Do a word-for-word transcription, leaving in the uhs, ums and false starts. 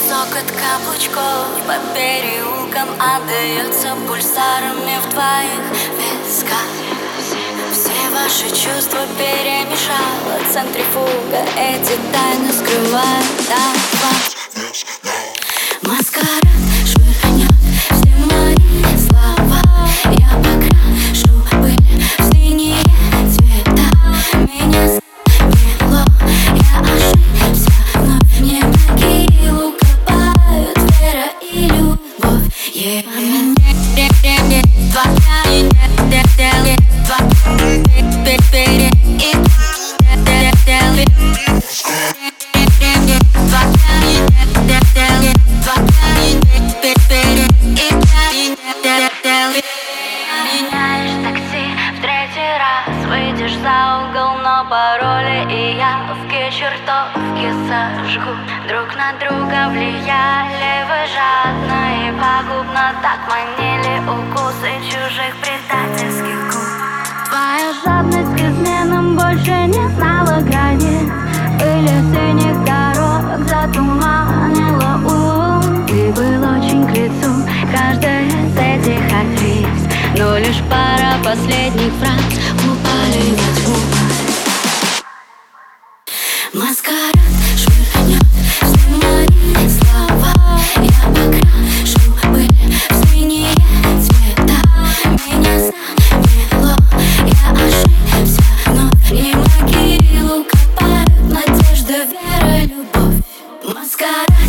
Цокот каблучков по переулкам отдается пульсарами в твоих висках. Все ваши чувства перемешала центрифуга, эти тайны скрывает от вас. Маскарад швырнет все мои слова, я покрашу пыль в синие цвета. Меня смело, я ошибся, вновь мне могилу копают вера и любовь. Yeah. Меняешь такси в третий раз, выйдешь за угол, но пароли и я в чертовке сожгу. Друг на друга влияли вы жадно и пагубно, так манили укусы чужих предательских губ. Твоя жадность к изменам больше не знала границ, или синих дорог затуманила ум. Ты был очень к лицу, каждая из этих актрис, но лишь пара последних фраз упали во тьму. Маскарад швырнет все мои слова, я покрашу пыль в синие цвета. Меня замело, я ошибся, но не могилу копают надежда, вера, любовь. Маскарад